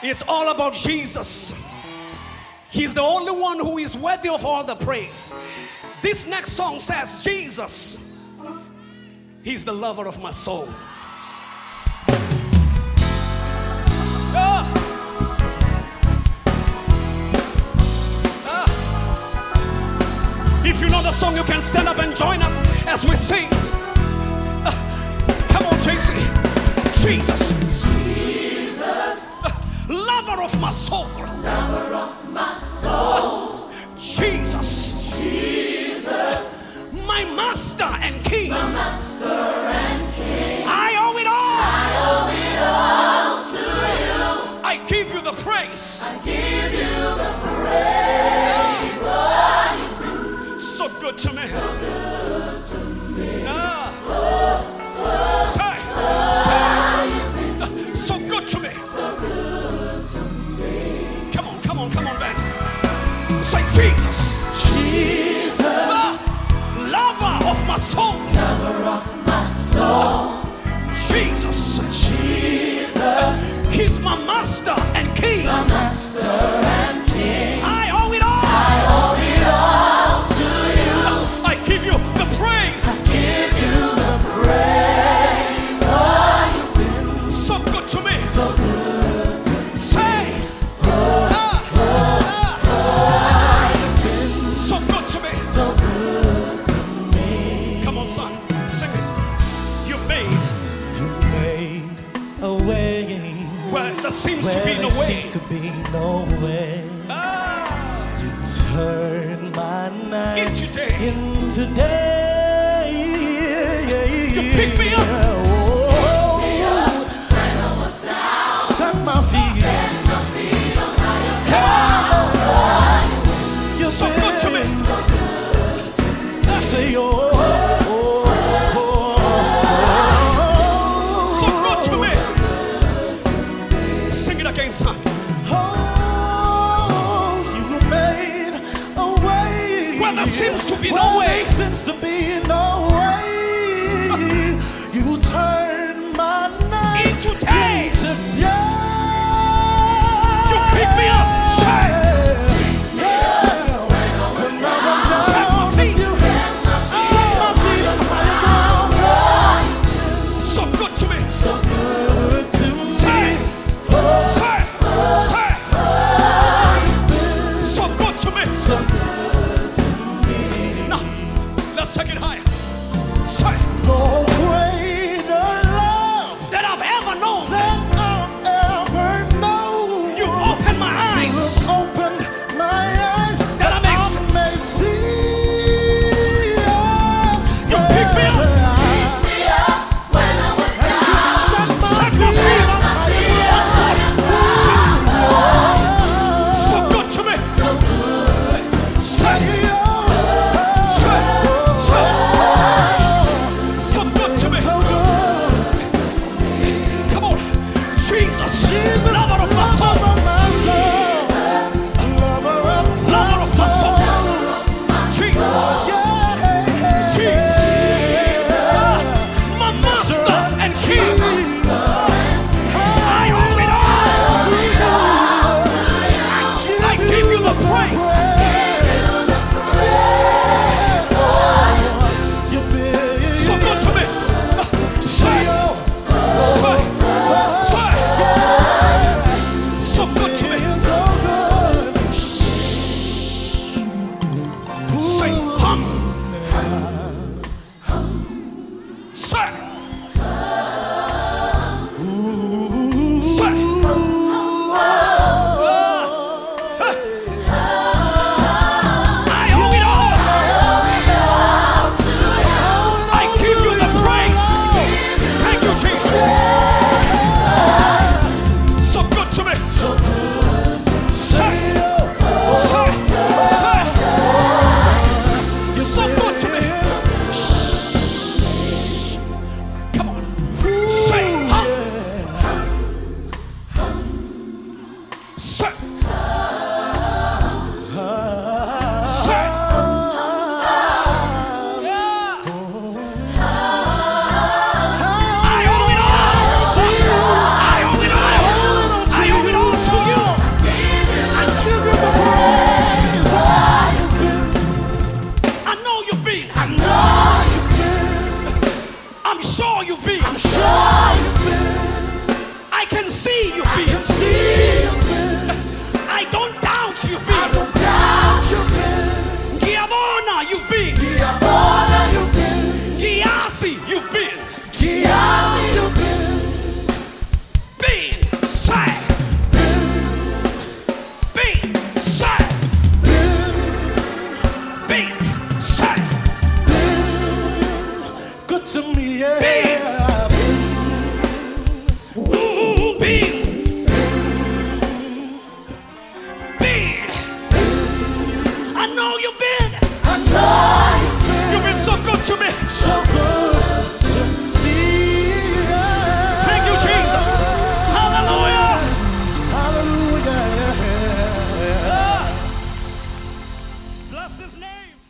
It's all about Jesus. He's the only one who is worthy of all the praise. This next song says, Jesus, He's the lover of my soul. If you know the song, you can stand up and join us as we sing. Come on, JC. Jesus. Lover of my soul. Lover of my soul. Jesus. Jesus. My master and king. My master and king. I owe it all. I owe it all to you. I give you the praise. I give you the praise. Lord, you've been so good to me. so good to me. So good to me. So good to me. Come on, man. Say Jesus. Jesus. Lover of my soul. Lover of my soul. Jesus. Jesus. He's my master and king. My master and king. I owe it all. I owe it all to you. I give you the praise. I give you the praise. Lord, you've been So good to me. so good to me. Say. So good to me. So good to me. Come on, son. Sing it. You've made You made a way where there seems to where be no there way. seems to be no way. You turn my night Into day. into day. You pick me up. Oh, When I was down, set my feet. set my feet on higher ground. You've So good to me. been- So good to me. Say oh, So good to me. Sing it again, son. oh, you made a way Where there seems to be no Where way. there seems to be no way. You turn my night Into day. into day. You pick me up. Say. When I was Set my down, feet. you set my feet on higher ground. So good to me. So good to Say. me. Say. So good to me. So good to me. Now, let's take it higher. his name.